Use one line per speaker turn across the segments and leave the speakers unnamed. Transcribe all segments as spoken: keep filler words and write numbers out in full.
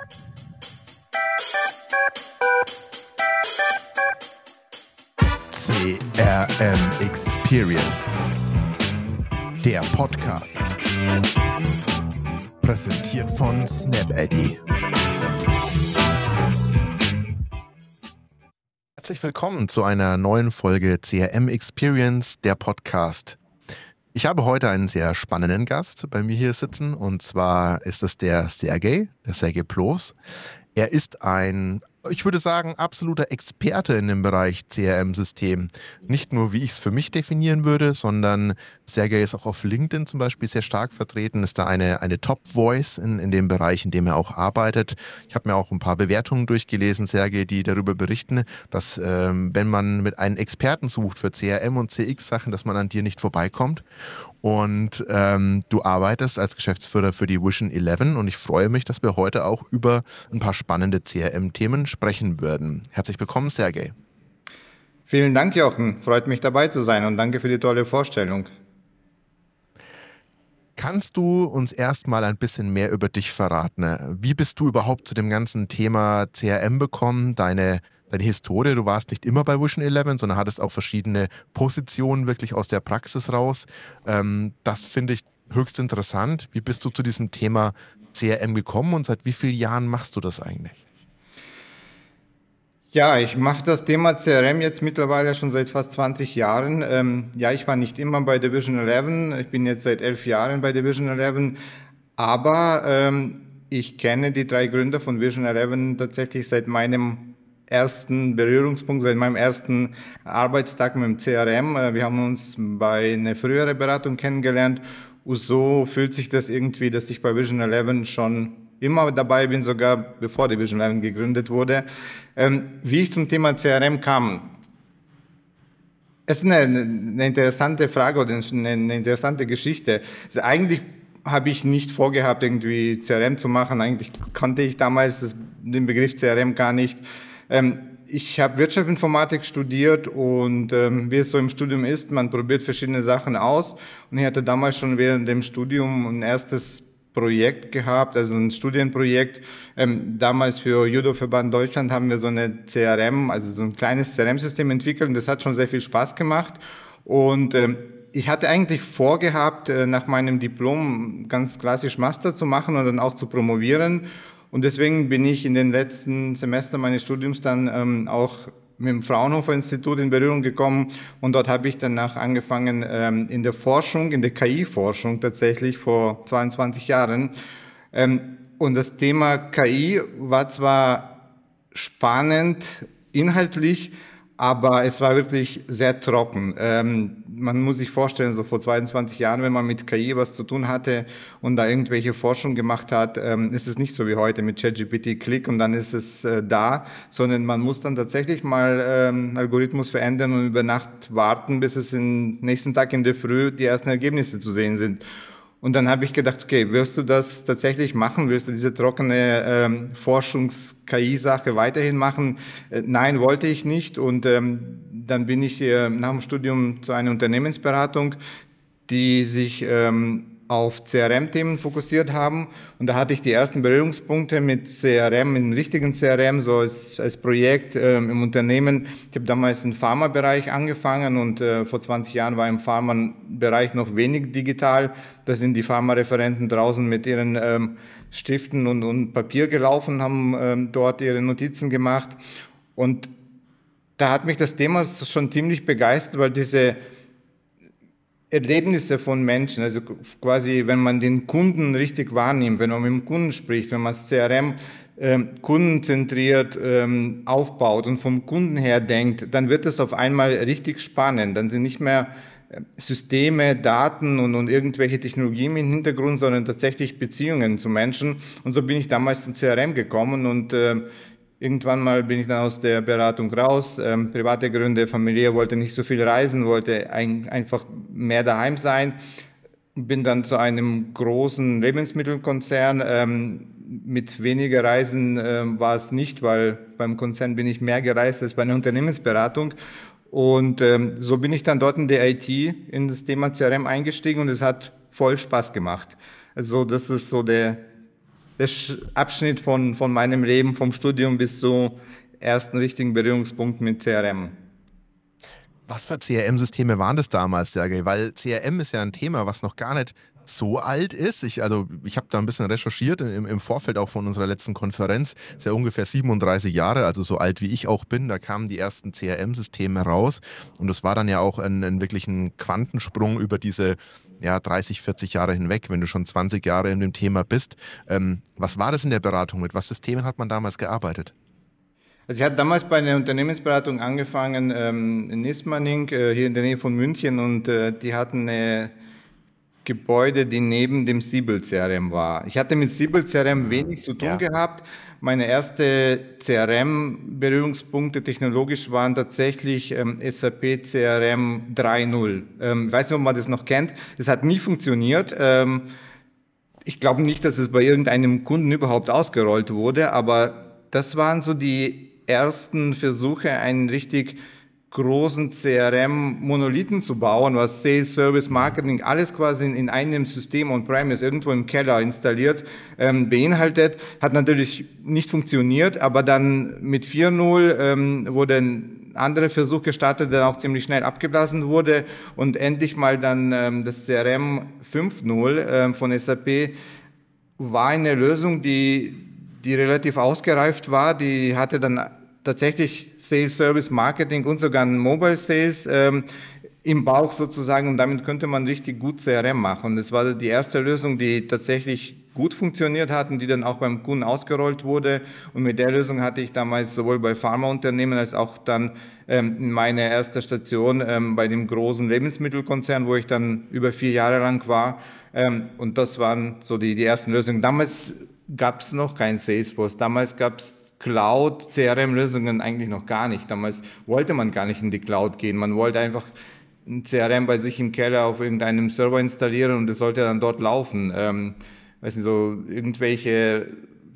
C R M Experience, der Podcast, präsentiert von SnapAddy. Herzlich willkommen zu einer neuen Folge C R M Experience, der Podcast. Ich habe heute einen sehr spannenden Gast bei mir hier sitzen, und zwar ist es der Sergej, der Sergej Ploss. Er ist ein, ich würde sagen, absoluter Experte in dem Bereich C R M-System. Nicht nur, wie ich es für mich definieren würde, sondern Sergej ist auch auf LinkedIn zum Beispiel sehr stark vertreten, ist da eine, eine Top-Voice in, in dem Bereich, in dem er auch arbeitet. Ich habe mir auch ein paar Bewertungen durchgelesen, Sergej, die darüber berichten, dass ähm, wenn man mit einem Experten sucht für C R M und C X-Sachen, dass man an dir nicht vorbeikommt. Und ähm, du arbeitest als Geschäftsführer für die Vision elf, und ich freue mich, dass wir heute auch über ein paar spannende C R M-Themen sprechen würden. Herzlich willkommen, Sergej.
Vielen Dank, Jochen. Freut mich, dabei zu sein, und danke für die tolle Vorstellung.
Kannst du uns erstmal ein bisschen mehr über dich verraten? Wie bist du überhaupt zu dem ganzen Thema C R M gekommen? Deine, deine Historie, du warst nicht immer bei Vision elf, sondern hattest auch verschiedene Positionen wirklich aus der Praxis raus. Ähm, das finde ich höchst interessant. Wie bist du zu diesem Thema C R M gekommen und seit wie vielen Jahren machst du das eigentlich?
Ja, ich mache das Thema C R M jetzt mittlerweile schon seit fast zwanzig Jahren. Ähm, ja, ich war nicht immer bei der Vision elf. Ich bin jetzt seit elf Jahren bei der Vision elf. Aber ähm, ich kenne die drei Gründer von Vision elf tatsächlich seit meinem ersten Berührungspunkt, seit meinem ersten Arbeitstag mit dem C R M. Wir haben uns bei einer früheren Beratung kennengelernt. Und so fühlt sich das irgendwie, dass ich bei Vision elf schon immer dabei bin, sogar bevor die Vision elf gegründet wurde. Ähm, wie ich zum Thema C R M kam, es ist eine, eine interessante Frage oder eine, eine interessante Geschichte. Also eigentlich habe ich nicht vorgehabt, irgendwie C R M zu machen. Eigentlich kannte ich damals das, den Begriff C R M gar nicht. Ähm, ich habe Wirtschaftsinformatik studiert, und ähm, wie es so im Studium ist, man probiert verschiedene Sachen aus. Und ich hatte damals schon während dem Studium ein erstes Projekt gehabt, also ein Studienprojekt. Ähm, damals für Judo-Verband Deutschland haben wir so eine C R M, also so ein kleines C R M-System entwickelt, und das hat schon sehr viel Spaß gemacht. Und ähm, ich hatte eigentlich vorgehabt, äh, nach meinem Diplom ganz klassisch Master zu machen und dann auch zu promovieren. Und deswegen bin ich in den letzten Semestern meines Studiums dann ähm, auch mit dem Fraunhofer Institut in Berührung gekommen, und dort habe ich danach angefangen ähm, in der Forschung, in der K I-Forschung tatsächlich vor zweiundzwanzig Jahren. Ähm, und das Thema K I war zwar spannend inhaltlich, aber es war wirklich sehr trocken. Ähm, man muss sich vorstellen, so vor zweiundzwanzig Jahren, wenn man mit K I was zu tun hatte und da irgendwelche Forschung gemacht hat, ähm, ist es nicht so wie heute mit ChatGPT, Klick und dann ist es äh, da, sondern man muss dann tatsächlich mal ähm, Algorithmus verändern und über Nacht warten, bis es am nächsten Tag in der Früh die ersten Ergebnisse zu sehen sind. Und dann habe ich gedacht, okay, wirst du das tatsächlich machen? Wirst du diese trockene ähm, Forschungs-K I-Sache weiterhin machen? Äh, nein, wollte ich nicht. Und ähm, dann bin ich äh, nach dem Studium zu einer Unternehmensberatung, die sich ähm, auf C R M-Themen fokussiert haben. Und da hatte ich die ersten Berührungspunkte mit C R M, im richtigen C R M, so als, als Projekt ähm, im Unternehmen. Ich habe damals im Pharmabereich angefangen, und äh, vor zwanzig Jahren war im Pharmabereich noch wenig digital. Da sind die Pharmareferenten draußen mit ihren ähm, Stiften und, und Papier gelaufen, haben ähm, dort ihre Notizen gemacht. Und da hat mich das Thema schon ziemlich begeistert, weil diese Erlebnisse von Menschen, also quasi, wenn man den Kunden richtig wahrnimmt, wenn man mit dem Kunden spricht, wenn man das C R M ähm, kundenzentriert ähm, aufbaut und vom Kunden her denkt, dann wird es auf einmal richtig spannend. Dann sind nicht mehr Systeme, Daten und, und irgendwelche Technologien im Hintergrund, sondern tatsächlich Beziehungen zu Menschen. Und so bin ich damals zum C R M gekommen, und äh, irgendwann mal bin ich dann aus der Beratung raus. Ähm, private Gründe, Familie wollte nicht so viel reisen, wollte ein, einfach mehr daheim sein. Bin dann zu einem großen Lebensmittelkonzern. Ähm, mit weniger Reisen ähm, war es nicht, weil beim Konzern bin ich mehr gereist als bei einer Unternehmensberatung. Und ähm, so bin ich dann dort in der I T, in das Thema C R M eingestiegen, und es hat voll Spaß gemacht. Also das ist so der der Abschnitt von, von meinem Leben, vom Studium bis zu ersten richtigen Berührungspunkt mit C R M.
Was für C R M-Systeme waren das damals, Sergej? Weil C R M ist ja ein Thema, was noch gar nicht so alt ist. Ich, also ich habe da ein bisschen recherchiert im, im Vorfeld auch von unserer letzten Konferenz. Ist ja ungefähr siebenunddreißig Jahre, also so alt wie ich auch bin. Da kamen die ersten C R M-Systeme raus und das war dann ja auch ein, ein wirklich ein Quantensprung über diese ja, dreißig, vierzig Jahre hinweg, wenn du schon zwanzig Jahre in dem Thema bist. Ähm, was war das in der Beratung? Mit was Systemen hat man damals gearbeitet?
Also ich hatte damals bei einer Unternehmensberatung angefangen ähm, in Ismaning, äh, hier in der Nähe von München, und äh, die hatten eine Gebäude, die neben dem Siebel C R M war. Ich hatte mit Siebel C R M wenig zu tun
Ja.
gehabt. Meine erste C R M-Berührungspunkte technologisch waren tatsächlich ähm, S A P C R M drei Punkt null. Ähm, ich weiß nicht, ob man das noch kennt. Das hat nie funktioniert. Ähm, ich glaube nicht, dass es bei irgendeinem Kunden überhaupt ausgerollt wurde, aber das waren so die ersten Versuche, einen richtig großen C R M-Monolithen zu bauen, was Sales, Service, Marketing, alles quasi in, in einem System on-premise, irgendwo im Keller installiert, ähm, beinhaltet. Hat natürlich nicht funktioniert, aber dann mit vier Punkt null ähm, wurde ein anderer Versuch gestartet, der auch ziemlich schnell abgeblasen wurde, und endlich mal dann ähm, das C R M fünf Punkt null ähm, von S A P war eine Lösung, die, die relativ ausgereift war. Die hatte dann tatsächlich Sales, Service, Marketing und sogar Mobile Sales ähm, im Bauch sozusagen, und damit könnte man richtig gut C R M machen. Und das war die erste Lösung, die tatsächlich gut funktioniert hat und die dann auch beim Kunden ausgerollt wurde. Und mit der Lösung hatte ich damals sowohl bei Pharmaunternehmen als auch dann ähm, meine erste Station ähm, bei dem großen Lebensmittelkonzern, wo ich dann über vier Jahre lang war. Ähm, und das waren so die, die ersten Lösungen. Damals gab es noch kein Salesforce. Damals gab es Cloud-C R M-Lösungen eigentlich noch gar nicht. Damals wollte man gar nicht in die Cloud gehen. Man wollte einfach ein C R M bei sich im Keller auf irgendeinem Server installieren und es sollte dann dort laufen. Ähm, weiß nicht, so irgendwelche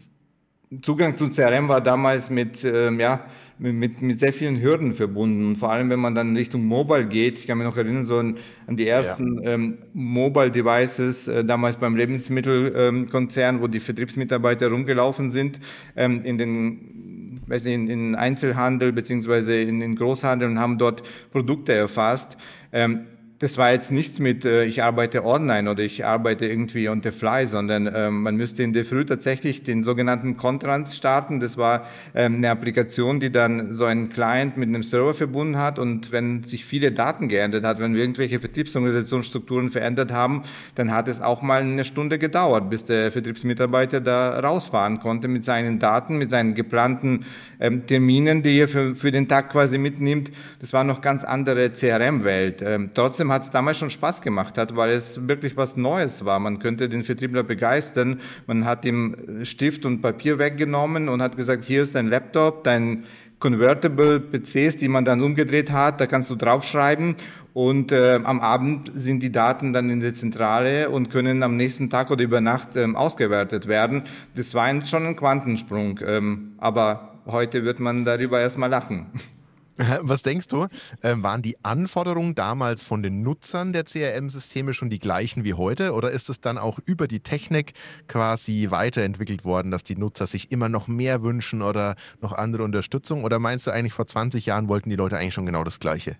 Zugang zu C R M war damals mit, ähm, ja, mit, mit sehr vielen Hürden verbunden. Vor allem, wenn man dann Richtung Mobile geht. Ich kann mich noch erinnern, so an, an die
Ja.
ersten ähm, Mobile Devices, äh, damals beim Lebensmittelkonzern, ähm, wo die Vertriebsmitarbeiter rumgelaufen sind, ähm, in den, weiß nicht, in, in Einzelhandel beziehungsweise in, in Großhandel, und haben dort Produkte erfasst. Ähm, Das war jetzt nichts mit, äh, ich arbeite online oder ich arbeite irgendwie on the fly, sondern ähm, man müsste in der Früh tatsächlich den sogenannten Contrans starten. Das war ähm, eine Applikation, die dann so einen Client mit einem Server verbunden hat, und wenn sich viele Daten geändert hat, wenn wir irgendwelche Vertriebsorganisationsstrukturen verändert haben, dann hat es auch mal eine Stunde gedauert, bis der Vertriebsmitarbeiter da rausfahren konnte mit seinen Daten, mit seinen geplanten ähm, Terminen, die er für, für den Tag quasi mitnimmt. Das war noch ganz andere C R M-Welt. Ähm, trotzdem hat es damals schon Spaß gemacht hat, weil es wirklich was Neues war. Man könnte den Vertriebler begeistern. Man hat ihm Stift und Papier weggenommen und hat gesagt, hier ist dein Laptop, dein Convertible P Cs, die man dann umgedreht hat, da kannst du draufschreiben, und äh, am Abend sind die Daten dann in der Zentrale und können am nächsten Tag oder über Nacht ähm, ausgewertet werden. Das war ein, schon ein Quantensprung, ähm, aber heute wird man darüber erstmal lachen.
Was denkst du, ähm, waren die Anforderungen damals von den Nutzern der C R M-Systeme schon die gleichen wie heute, oder ist es dann auch über die Technik quasi weiterentwickelt worden, dass die Nutzer sich immer noch mehr wünschen oder noch andere Unterstützung, oder meinst du eigentlich vor zwanzig Jahren wollten die Leute eigentlich schon genau das Gleiche?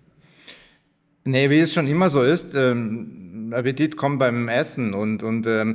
Nee, wie es schon immer so ist, ähm, Appetit kommt beim Essen, und, und ähm,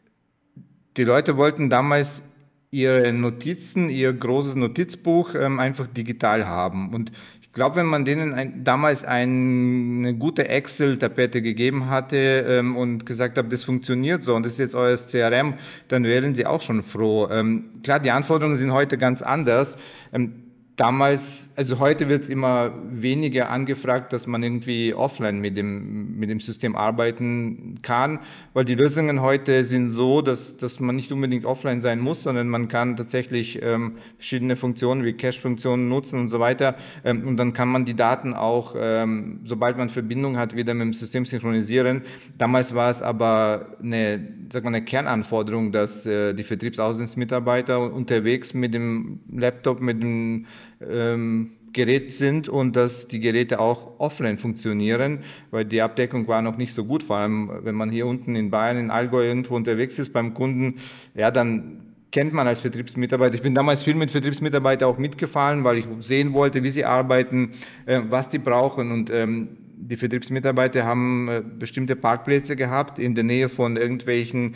die Leute wollten damals ihre Notizen, ihr großes Notizbuch ähm, einfach digital haben. Und ich glaube, wenn man denen ein, damals ein, eine gute Excel-Tapete gegeben hatte ähm, und gesagt hat, das funktioniert so und das ist jetzt euer C R M, dann wären sie auch schon froh. Ähm, klar, die Anforderungen sind heute ganz anders. Ähm, Damals, also heute wird es immer weniger angefragt, dass man irgendwie offline mit dem, mit dem System arbeiten kann, weil die Lösungen heute sind so, dass, dass man nicht unbedingt offline sein muss, sondern man kann tatsächlich ähm, verschiedene Funktionen wie Cache-Funktionen nutzen und so weiter. Ähm, und dann kann man die Daten auch, ähm, sobald man Verbindung hat, wieder mit dem System synchronisieren. Damals war es aber eine, sag mal, eine Kernanforderung, dass äh, die Vertriebsaußendienstmitarbeiter unterwegs mit dem Laptop, mit dem ähm, Gerät sind und dass die Geräte auch offline funktionieren, weil die Abdeckung war noch nicht so gut. Vor allem, wenn man hier unten in Bayern, in Allgäu irgendwo unterwegs ist beim Kunden, ja, dann kennt man als Vertriebsmitarbeiter. Ich bin damals viel mit Vertriebsmitarbeitern auch mitgefahren, weil ich sehen wollte, wie sie arbeiten, äh, was die brauchen. Und ähm, die Vertriebsmitarbeiter haben äh, bestimmte Parkplätze gehabt in der Nähe von irgendwelchen,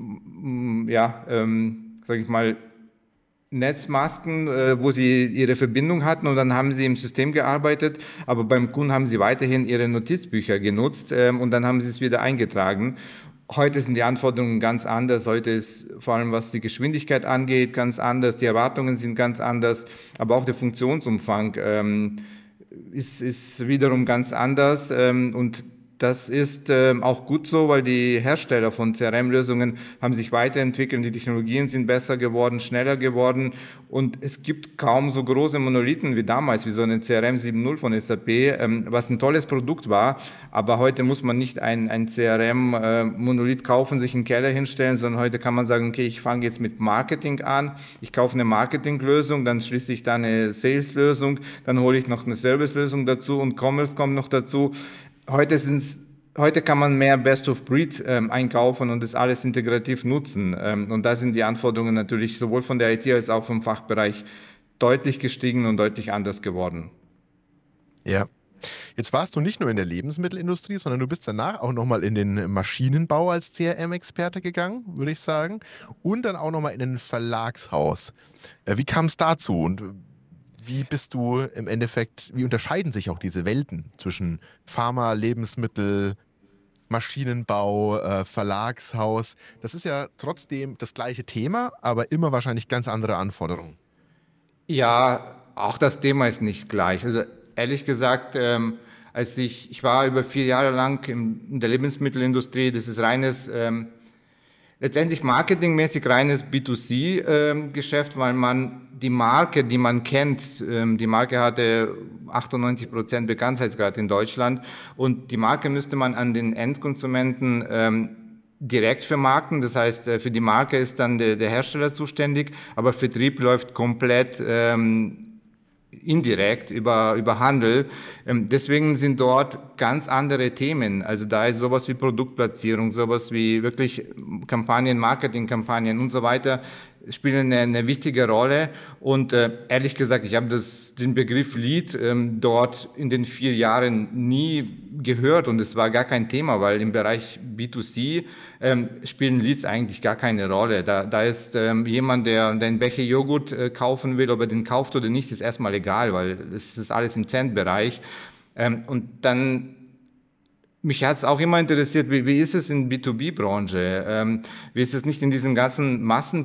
ähm, ja, ähm, sag ich mal, Netzmasken, äh, wo sie ihre Verbindung hatten, und dann haben sie im System gearbeitet, aber beim Kunden haben sie weiterhin ihre Notizbücher genutzt, ähm, und dann haben sie es wieder eingetragen. Heute sind die Anforderungen ganz anders. Heute ist vor allem, was die Geschwindigkeit angeht, ganz anders. Die Erwartungen sind ganz anders, aber auch der Funktionsumfang ähm, ist, ist wiederum ganz anders. Ähm, und das ist ähm, auch gut so, weil die Hersteller von C R M-Lösungen haben sich weiterentwickelt, die Technologien sind besser geworden, schneller geworden, und es gibt kaum so große Monolithen wie damals, wie so eine C R M sieben Punkt null von S A P, ähm, was ein tolles Produkt war, aber heute muss man nicht ein, ein C R M-Monolith kaufen, sich einen Keller hinstellen, sondern heute kann man sagen, okay, ich fange jetzt mit Marketing an, ich kaufe eine Marketinglösung, dann schließe ich da eine Sales-Lösung, dann hole ich noch eine Service-Lösung dazu und Commerce kommt noch dazu. Heute sind's, heute kann man mehr Best of Breed ähm, einkaufen und das alles integrativ nutzen. Ähm, und da sind die Anforderungen natürlich sowohl von der I T als auch vom Fachbereich deutlich gestiegen und deutlich anders geworden.
Ja. Jetzt warst du nicht nur in der Lebensmittelindustrie, sondern du bist danach auch nochmal in den Maschinenbau als C R M-Experte gegangen, würde ich sagen. Und dann auch nochmal in ein Verlagshaus. Äh, wie kam es dazu? Und wie bist du im Endeffekt, wie unterscheiden sich auch diese Welten zwischen Pharma, Lebensmittel, Maschinenbau, äh, Verlagshaus? Das ist ja trotzdem das gleiche Thema, aber immer wahrscheinlich ganz andere Anforderungen.
Ja, auch das Thema ist nicht gleich. Also ehrlich gesagt, ähm, als ich, ich war über vier Jahre lang im, in der Lebensmittelindustrie, das ist reines, ähm, letztendlich marketingmäßig reines B zwei C-Geschäft, ähm, weil man die Marke, die man kennt, ähm, die Marke hatte achtundneunzig Prozent Bekanntheitsgrad in Deutschland, und die Marke müsste man an den Endkonsumenten ähm, direkt vermarkten. Das heißt, äh, für die Marke ist dann der, der Hersteller zuständig, aber Vertrieb läuft komplett ähm, indirekt über, über Handel. Ähm, deswegen sind dort ganz andere Themen. Also da ist sowas wie Produktplatzierung, sowas wie wirklich Kampagnen, Marketingkampagnen und so weiter spielen eine, eine wichtige Rolle. Und äh, ehrlich gesagt, ich habe das, den Begriff Lead ähm, dort in den vier Jahren nie gehört, und es war gar kein Thema, weil im Bereich B zwei C ähm, spielen Leads eigentlich gar keine Rolle. Da, da ist ähm, jemand, der, der einen Becher Joghurt äh, kaufen will, ob er den kauft oder nicht, ist erstmal egal, weil es ist alles im Cent-Bereich. Ähm, und dann mich hat es auch immer interessiert, wie, wie ist es in B zwei B-Branche? Ähm, wie ist es nicht in diesem ganzen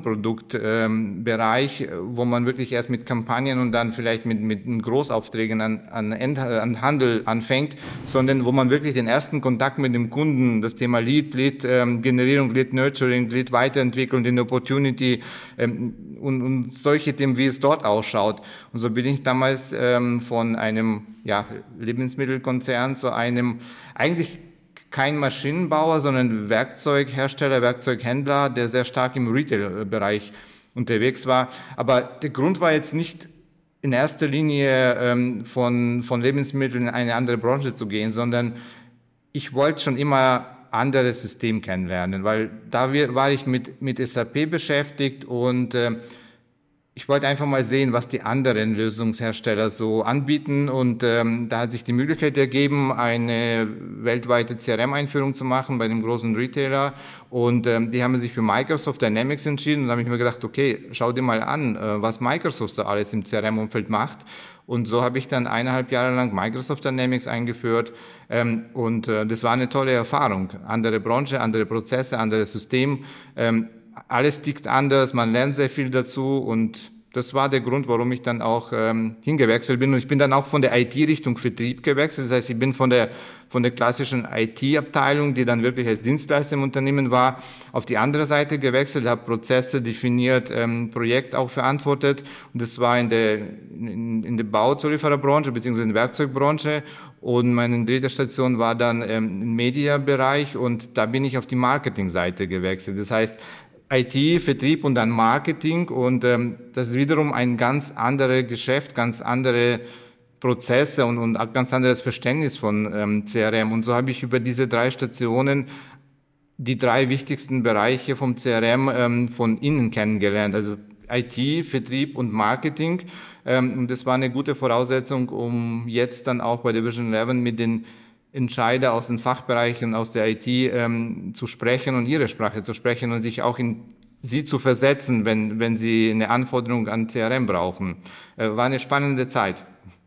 Massenproduktbereich, ähm, wo man wirklich erst mit Kampagnen und dann vielleicht mit, mit Großaufträgen an, an, End, an Handel anfängt, sondern wo man wirklich den ersten Kontakt mit dem Kunden, das Thema Lead, Lead-Generierung, ähm, Lead-Nurturing, Lead-Weiterentwicklung, den Opportunity ähm, und, und solche Themen, wie es dort ausschaut. Und so bin ich damals ähm, von einem ja, Lebensmittelkonzern zu einem eigentlich kein Maschinenbauer, sondern Werkzeughersteller, Werkzeughändler, der sehr stark im Retail-Bereich unterwegs war. Aber der Grund war jetzt nicht in erster Linie ähm, von, von Lebensmitteln in eine andere Branche zu gehen, sondern ich wollte schon immer anderes System kennenlernen, weil da war ich mit, mit S A P beschäftigt, und äh, ich wollte einfach mal sehen, was die anderen Lösungshersteller so anbieten, und ähm, da hat sich die Möglichkeit ergeben, eine weltweite C R M-Einführung zu machen bei einem großen Retailer, und ähm, die haben sich für Microsoft Dynamics entschieden, und da habe ich mir gedacht, okay, schau dir mal an, äh, was Microsoft so alles im C R M-Umfeld macht, und so habe ich dann eineinhalb Jahre lang Microsoft Dynamics eingeführt, ähm, und äh, das war eine tolle Erfahrung. Andere Branche, andere Prozesse, anderes System, ähm, alles tickt anders, man lernt sehr viel dazu, und das war der Grund, warum ich dann auch ähm, hingewechselt bin. Und ich bin dann auch von der I T Richtung Vertrieb gewechselt. Das heißt, ich bin von der von der klassischen I T-Abteilung, die dann wirklich als Dienstleister im Unternehmen war, auf die andere Seite gewechselt, habe Prozesse definiert, ähm, Projekt auch verantwortet. Und das war in der in, in der Bauzuliefererbranche bzw. in der Werkzeugbranche. Und meine dritte Station war dann ähm, im Media-Bereich, und da bin ich auf die Marketingseite gewechselt. Das heißt, I T, Vertrieb und dann Marketing, und ähm, das ist wiederum ein ganz anderes Geschäft, ganz andere Prozesse und, und ein ganz anderes Verständnis von ähm, C R M. Und so habe ich über diese drei Stationen die drei wichtigsten Bereiche vom C R M ähm, von innen kennengelernt, also I T, Vertrieb und Marketing. Ähm, und das war eine gute Voraussetzung, um jetzt dann auch bei Division elf mit den Entscheider aus den Fachbereichen, aus der I T ähm, zu sprechen und ihre Sprache zu sprechen und sich auch in sie zu versetzen, wenn, wenn sie eine Anforderung an C R M brauchen. Äh, war eine spannende Zeit.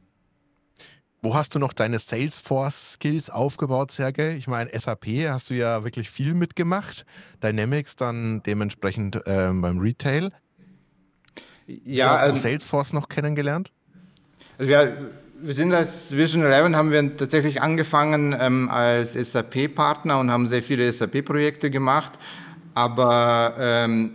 Wo hast du noch deine Salesforce-Skills aufgebaut, Sergej? Ich meine, S A P hast du ja wirklich viel mitgemacht. Dynamics dann dementsprechend ähm, beim Retail. Wie
Ja,
hast du
ähm,
Salesforce noch kennengelernt?
also wir, wir sind als Vision elf, haben wir tatsächlich angefangen ähm, als S A P-Partner und haben sehr viele S A P-Projekte gemacht. Aber ähm,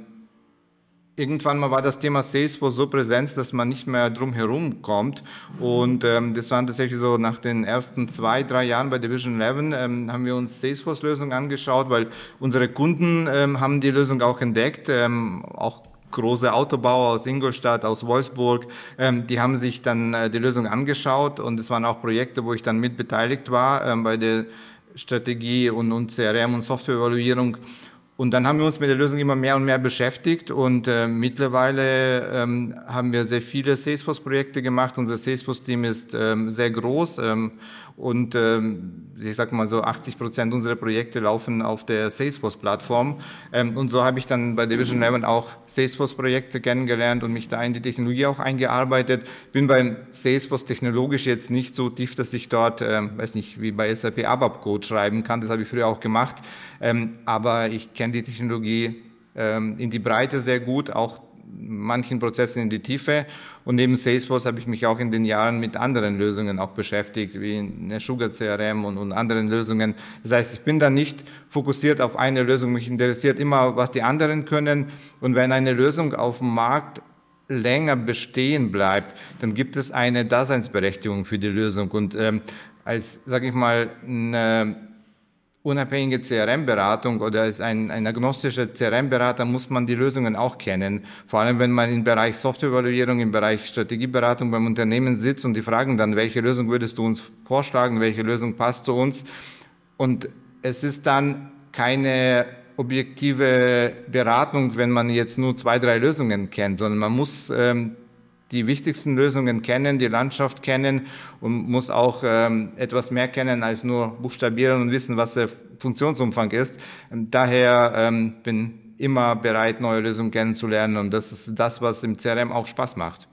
irgendwann mal war das Thema Salesforce so präsent, dass man nicht mehr drum herum kommt. Und ähm, das waren tatsächlich so nach den ersten zwei, drei Jahren bei Division elf, ähm, haben wir uns Salesforce-Lösungen angeschaut, weil unsere Kunden ähm, haben die Lösung auch entdeckt, ähm, auch große Autobauer aus Ingolstadt, aus Wolfsburg, ähm, die haben sich dann äh, die Lösung angeschaut und es waren auch Projekte, wo ich dann mit beteiligt war ähm, bei der Strategie und, und C R M und Softwareevaluierung. Und dann haben wir uns mit der Lösung immer mehr und mehr beschäftigt und äh, mittlerweile ähm, haben wir sehr viele Salesforce-Projekte gemacht. Unser Salesforce-Team ist ähm, sehr groß ähm, und ähm, ich sage mal so achtzig Prozent unserer Projekte laufen auf der Salesforce-Plattform. Ähm, und so habe ich dann bei Division elf auch Salesforce-Projekte kennengelernt und mich da in die Technologie auch eingearbeitet. Bin beim Salesforce technologisch jetzt nicht so tief, dass ich dort, ähm, weiß nicht, wie bei S A P A B A P-Code schreiben kann. Das habe ich früher auch gemacht. Ähm, aber ich kenne die Technologie ähm, in die Breite sehr gut, auch manchen Prozessen in die Tiefe. Und neben Salesforce habe ich mich auch in den Jahren mit anderen Lösungen auch beschäftigt, wie eine Sugar C R M und, und anderen Lösungen. Das heißt, ich bin da nicht fokussiert auf eine Lösung. Mich interessiert immer, was die anderen können. Und wenn eine Lösung auf dem Markt länger bestehen bleibt, dann gibt es eine Daseinsberechtigung für die Lösung. Und ähm, als, sage ich mal, eine unabhängige C R M-Beratung oder ist ein, ein agnostischer C R M-Berater, muss man die Lösungen auch kennen. Vor allem, wenn man im Bereich Softwareevaluierung, im Bereich Strategieberatung beim Unternehmen sitzt und die fragen dann, welche Lösung würdest du uns vorschlagen, welche Lösung passt zu uns? Und es ist dann keine objektive Beratung, wenn man jetzt nur zwei, drei Lösungen kennt, sondern man muss ähm, die wichtigsten Lösungen kennen, die Landschaft kennen und muss auch ähm, etwas mehr kennen als nur buchstabieren und wissen, was der Funktionsumfang ist. Daher ähm, bin immer bereit, neue Lösungen kennenzulernen und das ist das, was im C R M auch Spaß macht.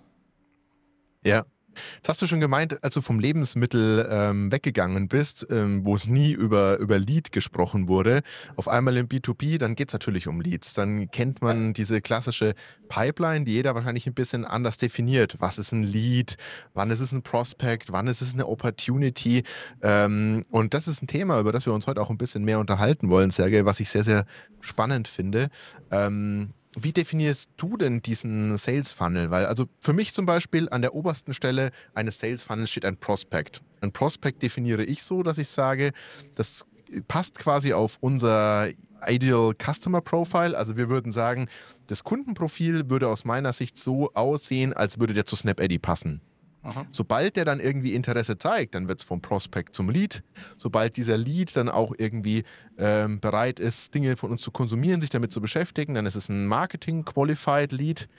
Ja. Das hast du schon gemeint, als du vom Lebensmittel ähm, weggegangen bist, ähm, wo es nie über, über Lead gesprochen wurde. Auf einmal im B zwei B, dann geht es natürlich um Leads. Dann kennt man diese klassische Pipeline, die jeder wahrscheinlich ein bisschen anders definiert. Was ist ein Lead? Wann ist es ein Prospect? Wann ist es eine Opportunity? Ähm, und das ist ein Thema, über das wir uns heute auch ein bisschen mehr unterhalten wollen, Sergej, was ich sehr, sehr spannend finde. Ähm, Wie definierst du denn diesen Sales Funnel? Weil also für mich zum Beispiel an der obersten Stelle eines Sales Funnels steht ein Prospect. Ein Prospect definiere ich so, dass ich sage, das passt quasi auf unser Ideal Customer Profile. Also wir würden sagen, das Kundenprofil würde aus meiner Sicht so aussehen, als würde der zu SnapAddy passen.
Aha.
Sobald der dann irgendwie Interesse zeigt, dann wird es vom Prospect zum Lead. Sobald dieser Lead dann auch irgendwie ähm, bereit ist, Dinge von uns zu konsumieren, sich damit zu beschäftigen, dann ist es ein Marketing-Qualified Lead.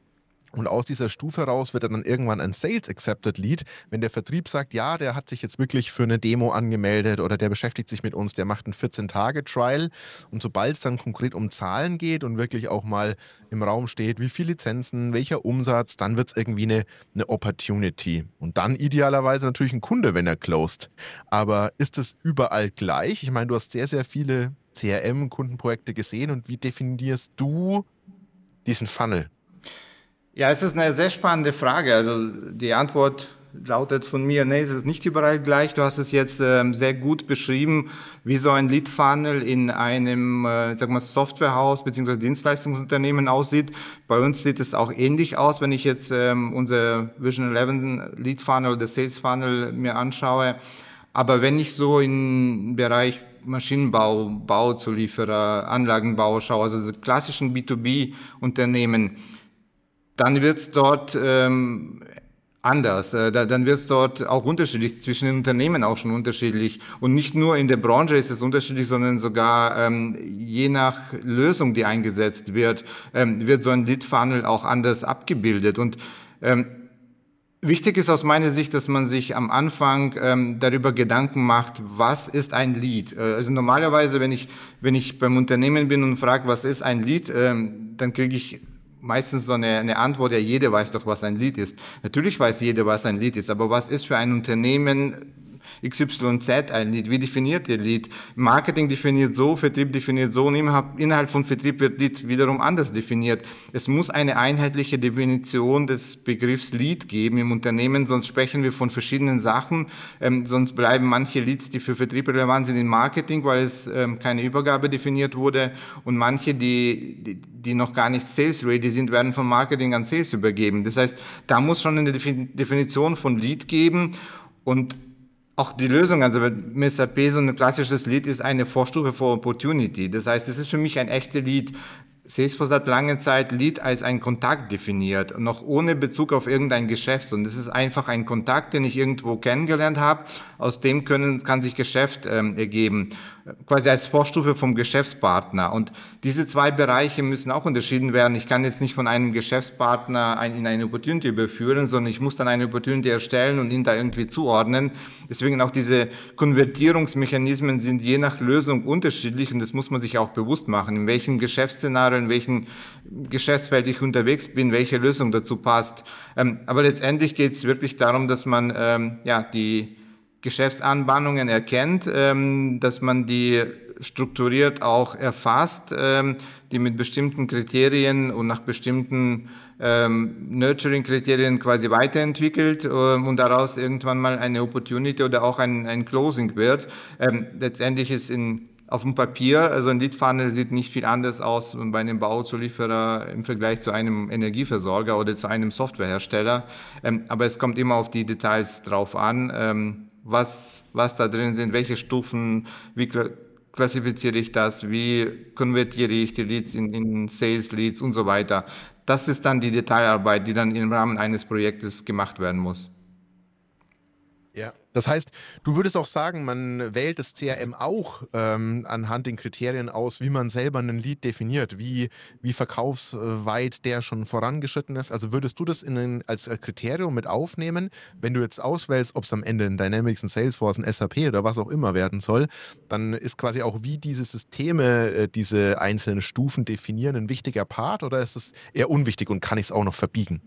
Und aus dieser Stufe raus wird dann irgendwann ein Sales Accepted Lead, wenn der Vertrieb sagt, ja, der hat sich jetzt wirklich für eine Demo angemeldet oder der beschäftigt sich mit uns, der macht einen vierzehn-Tage-Trial. Und sobald es dann konkret um Zahlen geht und wirklich auch mal im Raum steht, wie viele Lizenzen, welcher Umsatz, dann wird es irgendwie eine, eine Opportunity. Und dann idealerweise natürlich ein Kunde, wenn er closed. Aber ist es überall gleich? Ich meine, du hast sehr, sehr viele C R M-Kundenprojekte gesehen und wie definierst du diesen Funnel?
Ja, es ist eine sehr spannende Frage. Also die Antwort lautet von mir, nee, es ist nicht überall gleich. Du hast es jetzt ähm, sehr gut beschrieben, wie so ein Lead Funnel in einem, äh, sag mal, Softwarehaus bzw. Dienstleistungsunternehmen aussieht. Bei uns sieht es auch ähnlich aus, wenn ich jetzt ähm, unser Vision elf Lead Funnel oder Sales Funnel mir anschaue. Aber wenn ich so im Bereich Maschinenbau, Bauzulieferer, Anlagenbau schaue, also die klassischen B zwei B Unternehmen, dann wird es dort ähm, anders. Äh, da, dann wird es dort auch unterschiedlich, zwischen den Unternehmen auch schon unterschiedlich. Und nicht nur in der Branche ist es unterschiedlich, sondern sogar ähm, je nach Lösung, die eingesetzt wird, ähm, wird so ein Lead Funnel auch anders abgebildet. Und ähm, wichtig ist aus meiner Sicht, dass man sich am Anfang ähm, darüber Gedanken macht, was ist ein Lead? Äh, also normalerweise, wenn ich, wenn ich beim Unternehmen bin und frage, was ist ein Lead, ähm, dann kriege ich meistens so eine, eine Antwort, ja, jeder weiß doch, was ein Lead ist. Natürlich weiß jeder, was ein Lead ist, aber was ist für ein Unternehmen X Y Z ein Lead? Wie definiert ihr Lead? Marketing definiert so, Vertrieb definiert so und innerhalb von Vertrieb wird Lead wiederum anders definiert. Es muss eine einheitliche Definition des Begriffs Lead geben im Unternehmen, sonst sprechen wir von verschiedenen Sachen, ähm, sonst bleiben manche Leads, die für Vertrieb relevant sind, in Marketing, weil es ähm, keine Übergabe definiert wurde, und manche, die, die, die noch gar nicht sales-ready sind, werden von Marketing an Sales übergeben. Das heißt, da muss schon eine Definition von Lead geben, und auch die Lösung, also mit S A P, so ein klassisches Lead ist eine Vorstufe für Opportunity. Das heißt, es ist für mich ein echter Lead. Salesforce hat lange Zeit Lead als einen Kontakt definiert, noch ohne Bezug auf irgendein Geschäft. Und das ist einfach ein Kontakt, den ich irgendwo kennengelernt habe. Aus dem können, kann sich Geschäft ähm, ergeben, quasi als Vorstufe vom Geschäftspartner. Und diese zwei Bereiche müssen auch unterschieden werden. Ich kann jetzt nicht von einem Geschäftspartner ein, in eine Opportunity überführen, sondern ich muss dann eine Opportunity erstellen und ihn da irgendwie zuordnen. Deswegen auch diese Konvertierungsmechanismen sind je nach Lösung unterschiedlich, und das muss man sich auch bewusst machen, in welchem Geschäftsszenario, in welchem Geschäftsfeld ich unterwegs bin, welche Lösung dazu passt. Ähm, aber letztendlich geht es wirklich darum, dass man ähm, ja die Geschäftsanbahnungen erkennt, ähm, dass man die strukturiert auch erfasst, ähm, die mit bestimmten Kriterien und nach bestimmten ähm, Nurturing-Kriterien quasi weiterentwickelt, ähm, und daraus irgendwann mal eine Opportunity oder auch ein, ein Closing wird. Ähm, letztendlich ist in auf dem Papier, also ein Lead Funnel sieht nicht viel anders aus bei einem Bauzulieferer im Vergleich zu einem Energieversorger oder zu einem Softwarehersteller. Ähm, aber es kommt immer auf die Details drauf an, ähm, was, was da drin sind, welche Stufen, wie klassifiziere ich das, wie konvertiere ich die Leads in, in Sales Leads und so weiter. Das ist dann die Detailarbeit, die dann im Rahmen eines Projektes gemacht werden muss.
Ja. Das heißt, du würdest auch sagen, man wählt das C R M auch ähm, anhand den Kriterien aus, wie man selber einen Lead definiert, wie, wie verkaufsweit der schon vorangeschritten ist. Also würdest du das in den, als Kriterium mit aufnehmen, wenn du jetzt auswählst, ob es am Ende ein Dynamics, ein Salesforce, ein S A P oder was auch immer werden soll, dann ist quasi auch, wie diese Systeme äh, diese einzelnen Stufen definieren, ein wichtiger Part, oder ist es eher unwichtig und kann ich es auch noch verbiegen?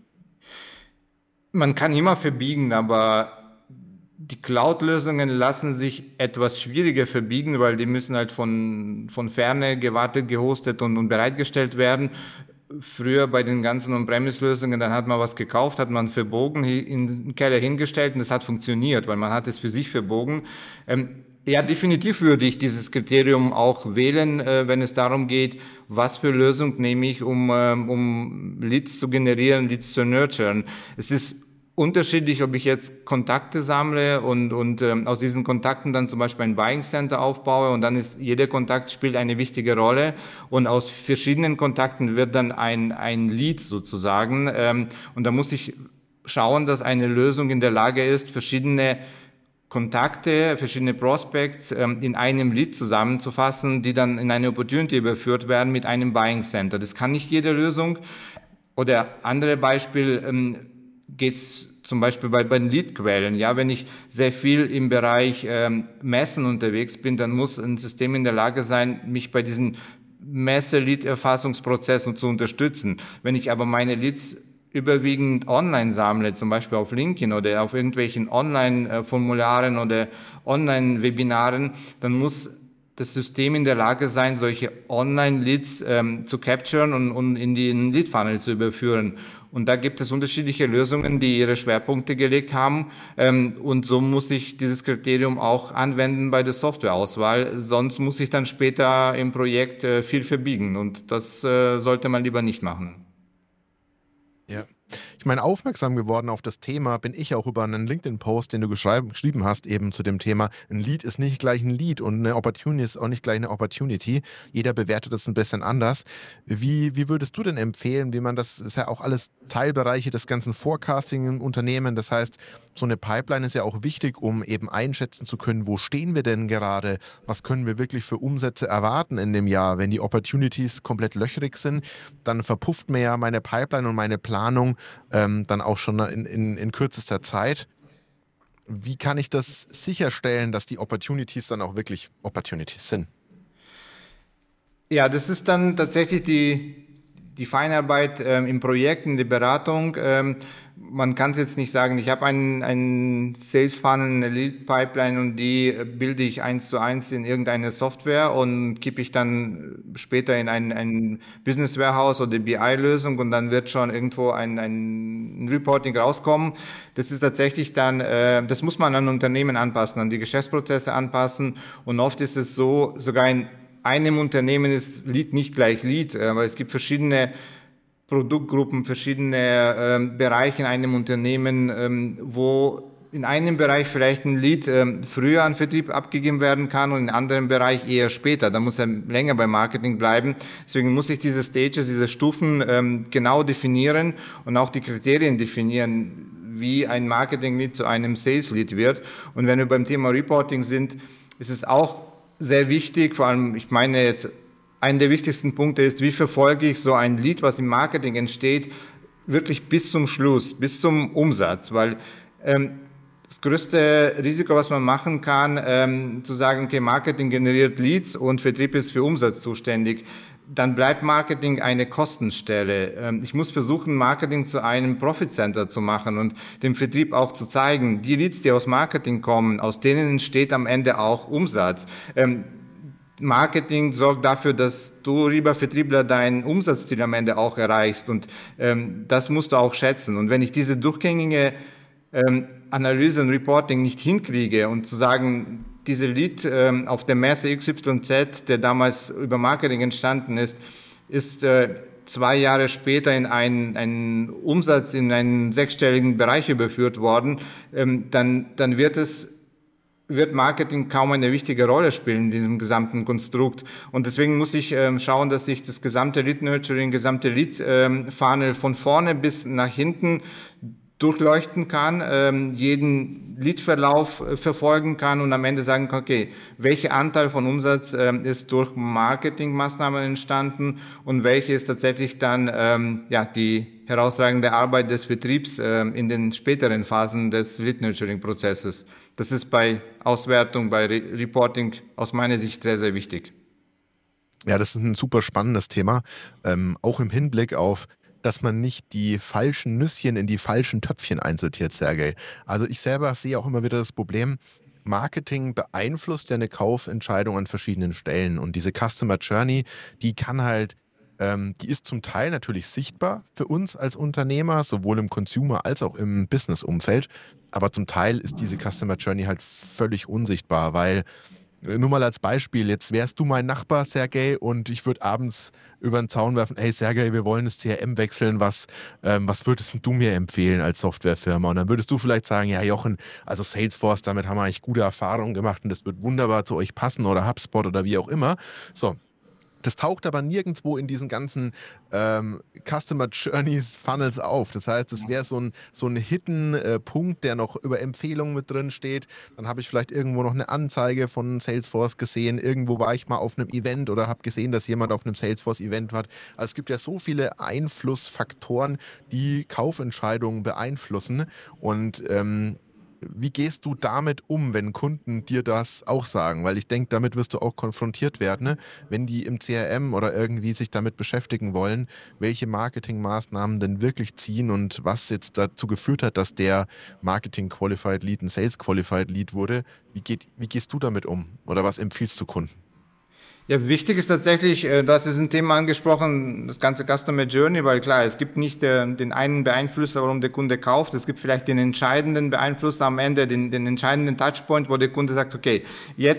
Man kann immer verbiegen, aber die Cloud-Lösungen lassen sich etwas schwieriger verbiegen, weil die müssen halt von, von Ferne gewartet, gehostet und, und bereitgestellt werden. Früher bei den ganzen On-Premise-Lösungen, dann hat man was gekauft, hat man verbogen, in den Keller hingestellt und es hat funktioniert, weil man hat es für sich verbogen. Ähm, ja, definitiv würde ich dieses Kriterium auch wählen, äh, wenn es darum geht, was für Lösung nehme ich, um, ähm, um Leads zu generieren, Leads zu nurturen. Es ist unterschiedlich, ob ich jetzt Kontakte sammle und, und ähm, aus diesen Kontakten dann zum Beispiel ein Buying Center aufbaue, und dann ist jeder Kontakt spielt eine wichtige Rolle, und aus verschiedenen Kontakten wird dann ein, ein Lead sozusagen, ähm, und da muss ich schauen, dass eine Lösung in der Lage ist, verschiedene Kontakte, verschiedene Prospects ähm, in einem Lead zusammenzufassen, die dann in eine Opportunity überführt werden mit einem Buying Center. Das kann nicht jede Lösung. Oder andere Beispiel, ähm, geht es zum Beispiel bei, bei den Leadquellen. Ja, wenn ich sehr viel im Bereich ähm, Messen unterwegs bin, dann muss ein System in der Lage sein, mich bei diesen Messe-Lead-Erfassungsprozessen zu unterstützen. Wenn ich aber meine Leads überwiegend online sammle, zum Beispiel auf LinkedIn oder auf irgendwelchen Online-Formularen oder Online-Webinaren, dann muss das System in der Lage sein, solche Online-Leads ähm, zu capturen und, und in den Lead-Funnel zu überführen. Und da gibt es unterschiedliche Lösungen, die ihre Schwerpunkte gelegt haben. Ähm, und so muss ich dieses Kriterium auch anwenden bei der Softwareauswahl. Sonst muss ich dann später im Projekt äh, viel verbiegen. Und das äh, sollte man lieber nicht machen.
Ja. Ich Ich meine, aufmerksam geworden auf das Thema bin ich auch über einen LinkedIn-Post, den du geschrieben hast, eben zu dem Thema, ein Lead ist nicht gleich ein Lead und eine Opportunity ist auch nicht gleich eine Opportunity. Jeder bewertet das ein bisschen anders. Wie, wie würdest du denn empfehlen, wie man das, ist ja auch alles Teilbereiche des ganzen Forecasting im Unternehmen, das heißt, so eine Pipeline ist ja auch wichtig, um eben einschätzen zu können, wo stehen wir denn gerade, was können wir wirklich für Umsätze erwarten in dem Jahr. Wenn die Opportunities komplett löchrig sind, dann verpufft mir ja meine Pipeline und meine Planung ähm, dann auch schon in, in, in kürzester Zeit. Wie kann ich das sicherstellen, dass die Opportunities dann auch wirklich Opportunities sind?
Ja, das ist dann tatsächlich die, die Feinarbeit ähm, im Projekt, in der Beratung. Ähm, man kann es jetzt nicht sagen, ich habe einen, einen Sales Funnel, eine Lead Pipeline und die bilde ich eins zu eins in irgendeine Software und kippe ich dann später in ein, ein Business Warehouse oder B I-Lösung und dann wird schon irgendwo ein, ein Reporting rauskommen. Das ist tatsächlich dann, äh, das muss man an Unternehmen anpassen, an die Geschäftsprozesse anpassen und oft ist es so, sogar in einem Unternehmen ist Lead nicht gleich Lead, aber es gibt verschiedene Produktgruppen, verschiedene ähm, Bereiche in einem Unternehmen, ähm, wo in einem Bereich vielleicht ein Lead ähm, früher an Vertrieb abgegeben werden kann und in einem anderen Bereich eher später. Da muss er länger beim Marketing bleiben. Deswegen muss ich diese Stages, diese Stufen ähm, genau definieren und auch die Kriterien definieren, wie ein Marketing-Lead zu einem Sales-Lead wird. Und wenn wir beim Thema Reporting sind, ist es auch sehr wichtig, vor allem, ich meine jetzt, einer der wichtigsten Punkte ist, wie verfolge ich so ein Lead, was im Marketing entsteht, wirklich bis zum Schluss, bis zum Umsatz, weil ähm, das größte Risiko, was man machen kann, ähm, zu sagen, okay, Marketing generiert Leads und Vertrieb ist für Umsatz zuständig, dann bleibt Marketing eine Kostenstelle. Ähm, ich muss versuchen, Marketing zu einem Profit Center zu machen und dem Vertrieb auch zu zeigen, die Leads, die aus Marketing kommen, aus denen entsteht am Ende auch Umsatz. Ähm, Marketing sorgt dafür, dass du, lieber Vertriebler, dein Umsatzziel am Ende auch erreichst und ähm, das musst du auch schätzen. Und wenn ich diese durchgängige ähm, Analyse und Reporting nicht hinkriege und zu sagen, diese Lead ähm, auf der Messe X Y Z, der damals über Marketing entstanden ist, ist äh, zwei Jahre später in einen, einen Umsatz in einen sechsstelligen Bereich überführt worden, ähm, dann, dann wird es wird Marketing kaum eine wichtige Rolle spielen in diesem gesamten Konstrukt. Und deswegen muss ich ähm, schauen, dass ich das gesamte Lead-Nurturing, gesamte Lead-Funnel ähm, von vorne bis nach hinten durchleuchten kann, ähm, jeden Lead-Verlauf äh, verfolgen kann und am Ende sagen kann, okay, welcher Anteil von Umsatz ähm, ist durch Marketingmaßnahmen entstanden und welche ist tatsächlich dann ähm, ja die herausragende Arbeit des Vertriebs ähm, in den späteren Phasen des Lead-Nurturing-Prozesses. Das ist bei Auswertung, bei Re- Reporting aus meiner Sicht sehr, sehr wichtig.
Ja, das ist ein super spannendes Thema, ähm, auch im Hinblick auf, dass man nicht die falschen Nüsschen in die falschen Töpfchen einsortiert, Sergej. Also ich selber sehe auch immer wieder das Problem, Marketing beeinflusst ja eine Kaufentscheidung an verschiedenen Stellen und diese Customer Journey, die kann halt, ähm, die ist zum Teil natürlich sichtbar für uns als Unternehmer, sowohl im Consumer als auch im Business-Umfeld, aber zum Teil ist diese Customer Journey halt völlig unsichtbar, weil nur mal als Beispiel, jetzt wärst du mein Nachbar, Sergej, und ich würde abends über den Zaun werfen, hey Sergej, wir wollen das C R M wechseln, was, ähm, was würdest denn du mir empfehlen als Softwarefirma? Und dann würdest du vielleicht sagen, ja Jochen, also Salesforce, damit haben wir eigentlich gute Erfahrungen gemacht und das wird wunderbar zu euch passen oder HubSpot oder wie auch immer. So. Das taucht aber nirgendwo in diesen ganzen ähm, Customer Journeys Funnels auf. Das heißt, es wäre so ein, so ein Hidden äh, Punkt, der noch über Empfehlungen mit drin steht. Dann habe ich vielleicht irgendwo noch eine Anzeige von Salesforce gesehen. Irgendwo war ich mal auf einem Event oder habe gesehen, dass jemand auf einem Salesforce-Event war. Also es gibt ja so viele Einflussfaktoren, die Kaufentscheidungen beeinflussen. Und ähm, wie gehst du damit um, wenn Kunden dir das auch sagen? Weil ich denke, damit wirst du auch konfrontiert werden, ne? Wenn die im C R M oder irgendwie sich damit beschäftigen wollen, welche Marketingmaßnahmen denn wirklich ziehen und was jetzt dazu geführt hat, dass der Marketing-Qualified Lead ein Sales-Qualified Lead wurde. Wie, geht, wie gehst du damit um? Oder was empfiehlst du Kunden?
Ja, wichtig ist tatsächlich, äh, das ist ein Thema angesprochen, das ganze Customer Journey, weil klar, es gibt nicht äh, den einen Beeinflusser, warum der Kunde kauft, es gibt vielleicht den entscheidenden Beeinflusser am Ende, den, den entscheidenden Touchpoint, wo der Kunde sagt, okay, jetzt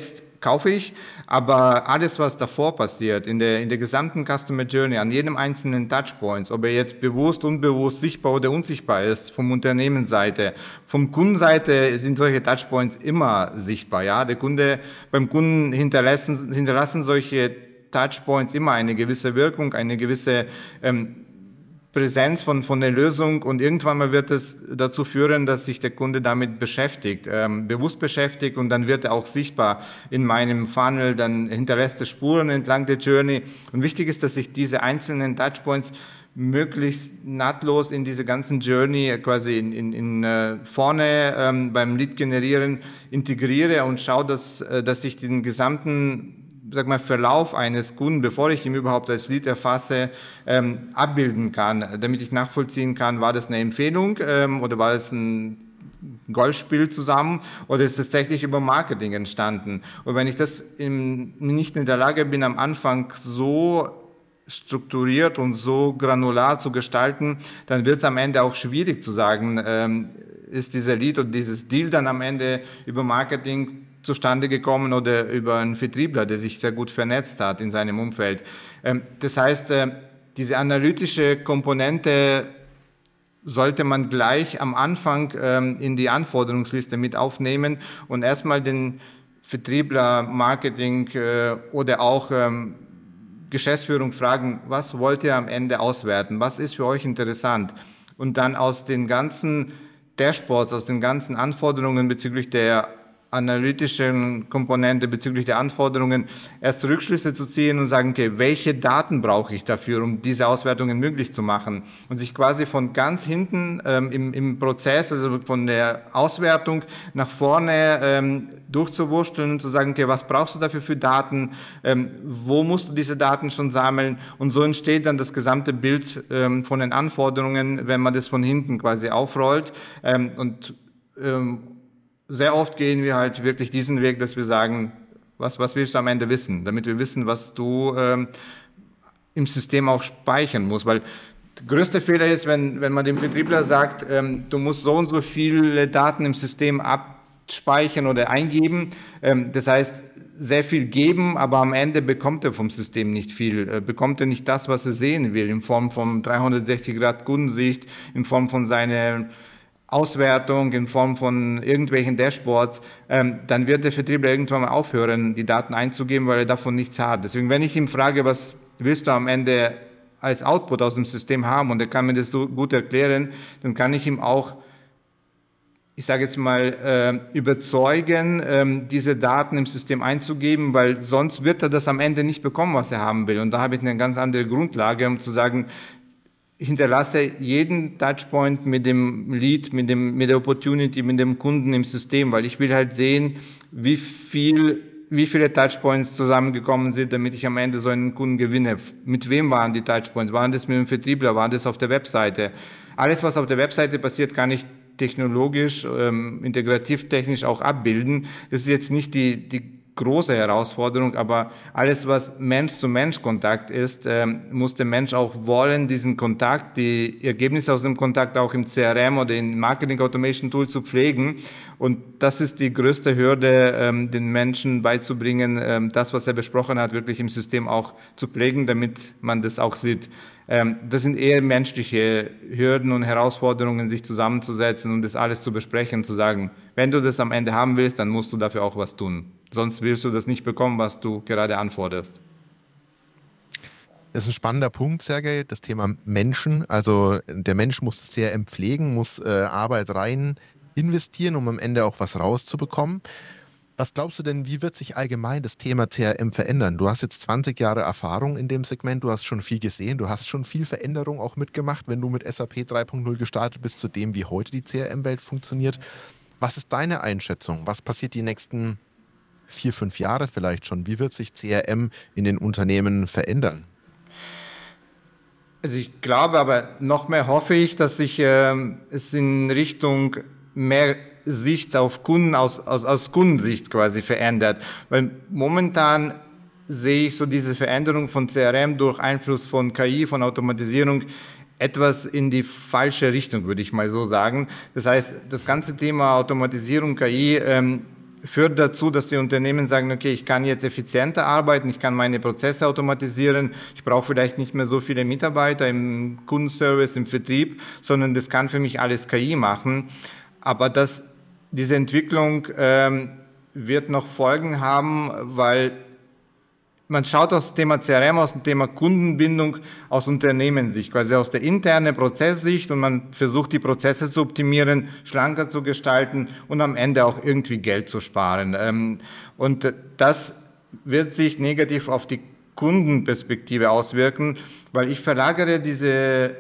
kaufe ich, aber alles, was davor passiert, in der, in der gesamten Customer Journey, an jedem einzelnen Touchpoints, ob er jetzt bewusst, unbewusst, sichtbar oder unsichtbar ist, vom Unternehmensseite, vom Kundenseite sind solche Touchpoints immer sichtbar, ja. Der Kunde, beim Kunden hinterlassen, hinterlassen solche Touchpoints immer eine gewisse Wirkung, eine gewisse, ähm, Präsenz von, von der Lösung und irgendwann mal wird es dazu führen, dass sich der Kunde damit beschäftigt, ähm, bewusst beschäftigt und dann wird er auch sichtbar in meinem Funnel, dann hinterlässt er Spuren entlang der Journey und wichtig ist, dass ich diese einzelnen Touchpoints möglichst nahtlos in diese ganzen Journey quasi in, in, in äh, vorne ähm, beim Lead generieren integriere und schaue, dass, äh, dass ich den gesamten sag mal, Verlauf eines Kunden, bevor ich ihn überhaupt als Lead erfasse, ähm, abbilden kann, damit ich nachvollziehen kann, war das eine Empfehlung ähm, oder war es ein Golfspiel zusammen oder ist es tatsächlich über Marketing entstanden? Und wenn ich das im, nicht in der Lage bin, am Anfang so strukturiert und so granular zu gestalten, dann wird es am Ende auch schwierig zu sagen, ähm, ist dieser Lead oder dieses Deal dann am Ende über Marketing zustande gekommen oder über einen Vertriebler, der sich sehr gut vernetzt hat in seinem Umfeld. Das heißt, diese analytische Komponente sollte man gleich am Anfang in die Anforderungsliste mit aufnehmen und erstmal den Vertriebler, Marketing oder auch Geschäftsführung fragen, was wollt ihr am Ende auswerten? Was ist für euch interessant? Und dann aus den ganzen Dashboards, aus den ganzen Anforderungen bezüglich der analytischen Komponente bezüglich der Anforderungen erst Rückschlüsse zu ziehen und sagen, okay, welche Daten brauche ich dafür, um diese Auswertungen möglich zu machen und sich quasi von ganz hinten ähm, im, im Prozess, also von der Auswertung nach vorne ähm, durchzuwurschteln und zu sagen, okay, was brauchst du dafür für Daten, ähm, wo musst du diese Daten schon sammeln und so entsteht dann das gesamte Bild ähm, von den Anforderungen, wenn man das von hinten quasi aufrollt ähm, und ähm, sehr oft gehen wir halt wirklich diesen Weg, dass wir sagen, was, was willst du am Ende wissen, damit wir wissen, was du ähm, im System auch speichern musst, weil der größte Fehler ist, wenn, wenn man dem Vertriebler sagt, ähm, du musst so und so viele Daten im System abspeichern oder eingeben, ähm, das heißt, sehr viel geben, aber am Ende bekommt er vom System nicht viel, äh, bekommt er nicht das, was er sehen will, in Form von dreihundertsechzig Grad Kundensicht, in Form von seiner Auswertung in Form von irgendwelchen Dashboards, ähm, dann wird der Vertriebler irgendwann mal aufhören, die Daten einzugeben, weil er davon nichts hat. Deswegen, wenn ich ihm frage, was willst du am Ende als Output aus dem System haben und er kann mir das so gut erklären, dann kann ich ihm auch, ich sage jetzt mal, äh, überzeugen, ähm, diese Daten im System einzugeben, weil sonst wird er das am Ende nicht bekommen, was er haben will. Und da habe ich eine ganz andere Grundlage, um zu sagen, hinterlasse jeden Touchpoint mit dem Lead, mit dem, mit der Opportunity, mit dem Kunden im System, weil ich will halt sehen, wie viel, wie viele Touchpoints zusammengekommen sind, damit ich am Ende so einen Kunden gewinne. Mit wem waren die Touchpoints? Waren das mit dem Vertriebler? Waren das auf der Webseite? Alles, was auf der Webseite passiert, kann ich technologisch, ähm, integrativ-technisch auch abbilden. Das ist jetzt nicht die, die große Herausforderung, aber alles, was Mensch-zu-Mensch-Kontakt ist, ähm, muss der Mensch auch wollen, diesen Kontakt, die Ergebnisse aus dem Kontakt auch im C R M oder in Marketing-Automation-Tool zu pflegen. Und das ist die größte Hürde, ähm, den Menschen beizubringen, ähm, das, was er besprochen hat, wirklich im System auch zu pflegen, damit man das auch sieht. Ähm, das sind eher menschliche Hürden und Herausforderungen, sich zusammenzusetzen und das alles zu besprechen, zu sagen, wenn du das am Ende haben willst, dann musst du dafür auch was tun. Sonst willst du das nicht bekommen, was du gerade anforderst.
Das ist ein spannender Punkt, Sergej, das Thema Menschen. Also der Mensch muss es sehr pflegen, muss äh, Arbeit rein investieren, um am Ende auch was rauszubekommen. Was glaubst du denn, wie wird sich allgemein das Thema C R M verändern? Du hast jetzt zwanzig Jahre Erfahrung in dem Segment, du hast schon viel gesehen, du hast schon viel Veränderung auch mitgemacht, wenn du mit S A P drei Punkt null gestartet bist, zu dem, wie heute die C R M-Welt funktioniert. Was ist deine Einschätzung? Was passiert die nächsten vier, fünf Jahre vielleicht schon? Wie wird sich C R M in den Unternehmen verändern?
Also ich glaube aber, noch mehr hoffe ich, dass sich ähm, es in Richtung mehr Sicht auf Kunden, aus, aus, aus Kundensicht quasi verändert. Weil momentan sehe ich so diese Veränderung von C R M durch Einfluss von K I, von Automatisierung, etwas in die falsche Richtung, würde ich mal so sagen. Das heißt, das ganze Thema Automatisierung, K I, ähm, führt dazu, dass die Unternehmen sagen, okay, ich kann jetzt effizienter arbeiten, ich kann meine Prozesse automatisieren, ich brauche vielleicht nicht mehr so viele Mitarbeiter im Kundenservice, im Vertrieb, sondern das kann für mich alles K I machen. Aber das, diese Entwicklung ähm, wird noch Folgen haben, weil man schaut aus dem Thema C R M, aus dem Thema Kundenbindung, aus Unternehmenssicht, quasi aus der internen Prozesssicht, und man versucht, die Prozesse zu optimieren, schlanker zu gestalten und am Ende auch irgendwie Geld zu sparen. Und das wird sich negativ auf die Kundenperspektive auswirken, weil ich verlagere diese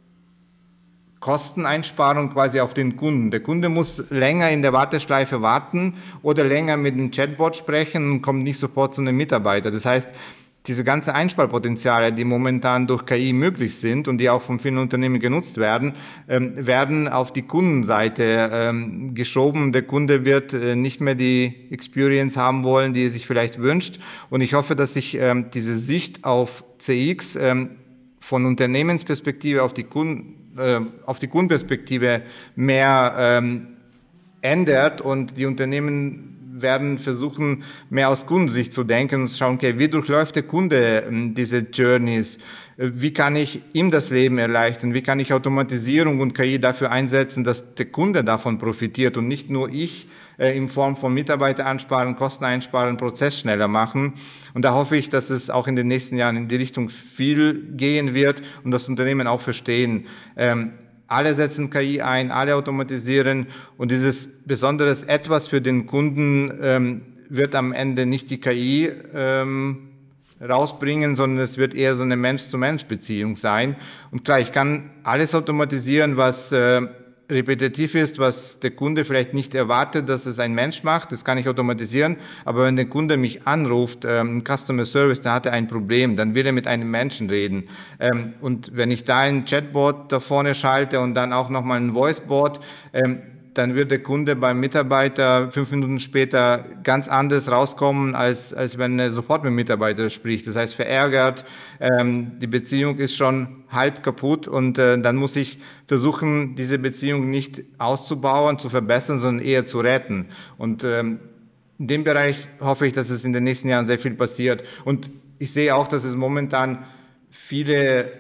Kosteneinsparung quasi auf den Kunden. Der Kunde muss länger in der Warteschleife warten oder länger mit dem Chatbot sprechen und kommt nicht sofort zu einem Mitarbeiter. Das heißt, diese ganzen Einsparpotenziale, die momentan durch K I möglich sind und die auch von vielen Unternehmen genutzt werden, ähm, werden auf die Kundenseite ähm, geschoben. Der Kunde wird äh, nicht mehr die Experience haben wollen, die er sich vielleicht wünscht. Und ich hoffe, dass sich ähm, diese Sicht auf C X ähm, von Unternehmensperspektive auf die Kunden auf die Kundenperspektive mehr ähm, ändert, und die Unternehmen werden versuchen, mehr aus Kundensicht zu denken und zu schauen, okay, wie durchläuft der Kunde ähm, diese Journeys? Wie kann ich ihm das Leben erleichtern? Wie kann ich Automatisierung und K I dafür einsetzen, dass der Kunde davon profitiert und nicht nur ich äh, in Form von Mitarbeiter ansparen, Kosten einsparen, Prozess schneller machen? Und da hoffe ich, dass es auch in den nächsten Jahren in die Richtung viel gehen wird und das Unternehmen auch verstehen. Ähm, alle setzen K I ein, alle automatisieren, und dieses besonderes Etwas für den Kunden ähm, wird am Ende nicht die K I ähm, rausbringen, sondern es wird eher so eine Mensch-zu-Mensch-Beziehung sein. Und klar, ich kann alles automatisieren, was äh, repetitiv ist, was der Kunde vielleicht nicht erwartet, dass es ein Mensch macht, das kann ich automatisieren. Aber wenn der Kunde mich anruft, ähm, Customer Service, dann hat er ein Problem, dann will er mit einem Menschen reden. Ähm, und wenn ich da ein Chatbot da vorne schalte und dann auch nochmal ein Voicebot, ähm, dann wird der Kunde beim Mitarbeiter fünf Minuten später ganz anders rauskommen, als, als wenn er sofort mit dem Mitarbeiter spricht. Das heißt, verärgert, ähm, die Beziehung ist schon halb kaputt, und äh, dann muss ich versuchen, diese Beziehung nicht auszubauen, zu verbessern, sondern eher zu retten. Und ähm, in dem Bereich hoffe ich, dass es in den nächsten Jahren sehr viel passiert. Und ich sehe auch, dass es momentan viele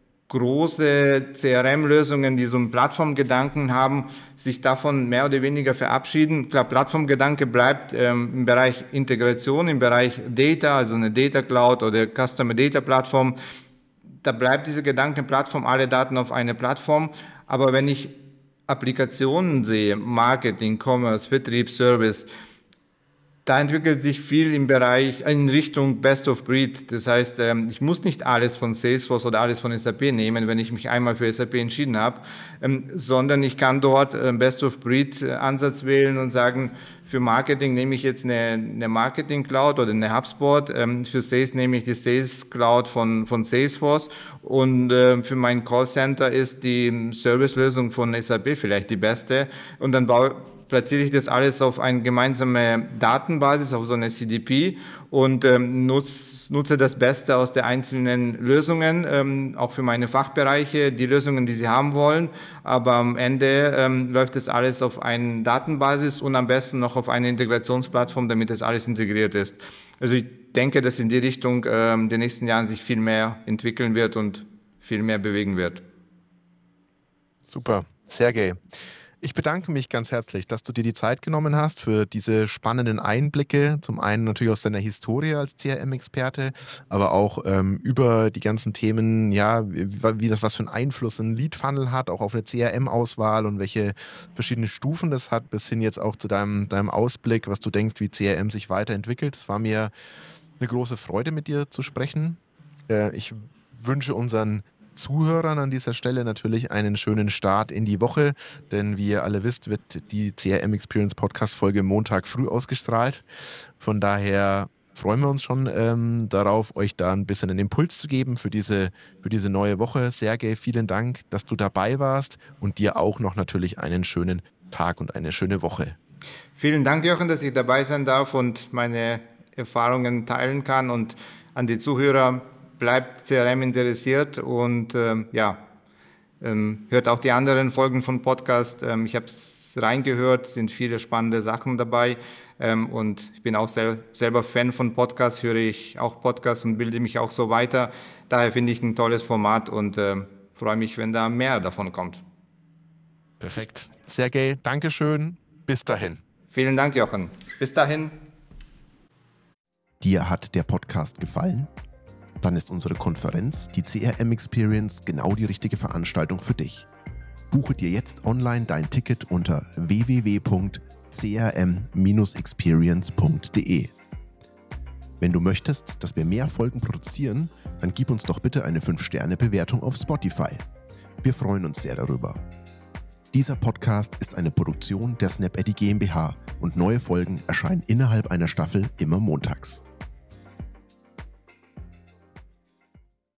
große C R M-Lösungen, die so einen Plattformgedanken haben, sich davon mehr oder weniger verabschieden. Klar, Plattformgedanke bleibt ähm, im Bereich Integration, im Bereich Data, also eine Data Cloud oder Customer Data Plattform. Da bleibt diese Gedanke Plattform, alle Daten auf eine Plattform. Aber wenn ich Applikationen sehe, Marketing, Commerce, Vertrieb, Service, da entwickelt sich viel im Bereich, in Richtung Best of Breed. Das heißt, ich muss nicht alles von Salesforce oder alles von S A P nehmen, wenn ich mich einmal für S A P entschieden habe, sondern ich kann dort Best of Breed Ansatz wählen und sagen, für Marketing nehme ich jetzt eine, eine Marketing Cloud oder eine HubSpot, für Sales nehme ich die Sales Cloud von, von Salesforce, und für mein Callcenter ist die Servicelösung von S A P vielleicht die beste, und dann baue platziere ich das alles auf eine gemeinsame Datenbasis, auf so eine C D P, und ähm, nutz, nutze das Beste aus der einzelnen Lösungen, ähm, auch für meine Fachbereiche, die Lösungen, die sie haben wollen. Aber am Ende ähm, läuft das alles auf eine Datenbasis und am besten noch auf eine Integrationsplattform, damit das alles integriert ist. Also ich denke, dass in die Richtung ähm, in den nächsten Jahren sich viel mehr entwickeln wird und viel mehr bewegen wird.
Super, Sergej. Ich bedanke mich ganz herzlich, dass du dir die Zeit genommen hast für diese spannenden Einblicke. Zum einen natürlich aus deiner Historie als C R M-Experte, aber auch ähm, über die ganzen Themen, ja, wie, wie das was für einen Einfluss ein Lead-Funnel hat, auch auf eine C R M-Auswahl und welche verschiedenen Stufen das hat, bis hin jetzt auch zu deinem, deinem Ausblick, was du denkst, wie C R M sich weiterentwickelt. Es war mir eine große Freude, mit dir zu sprechen. Äh, ich wünsche unseren Zuhörern an dieser Stelle natürlich einen schönen Start in die Woche, denn wie ihr alle wisst, wird die C R M Experience Podcast Folge Montag früh ausgestrahlt. Von daher freuen wir uns schon ähm, darauf, euch da ein bisschen einen Impuls zu geben für diese, für diese neue Woche. Sergej, vielen Dank, dass du dabei warst, und dir auch noch natürlich einen schönen Tag und eine schöne Woche.
Vielen Dank, Jochen, dass ich dabei sein darf und meine Erfahrungen teilen kann, und an die Zuhörer: bleibt C R M interessiert und ähm, ja, ähm, hört auch die anderen Folgen von Podcast. Ähm, ich habe es reingehört, sind viele spannende Sachen dabei. Ähm, und ich bin auch sel- selber Fan von Podcasts, höre ich auch Podcasts und bilde mich auch so weiter. Daher finde ich ein tolles Format und äh, freue mich, wenn da mehr davon kommt.
Perfekt. Sergej, Dankeschön. Bis dahin.
Vielen Dank, Jochen. Bis dahin.
Dir hat der Podcast gefallen? Dann ist unsere Konferenz, die C R M Experience, genau die richtige Veranstaltung für dich. Buche dir jetzt online dein Ticket unter w w w punkt c r m dash experience punkt d e. Wenn du möchtest, dass wir mehr Folgen produzieren, dann gib uns doch bitte eine fünf Sterne Bewertung auf Spotify. Wir freuen uns sehr darüber. Dieser Podcast ist eine Produktion der SnapEddy GmbH und neue Folgen erscheinen innerhalb einer Staffel immer montags.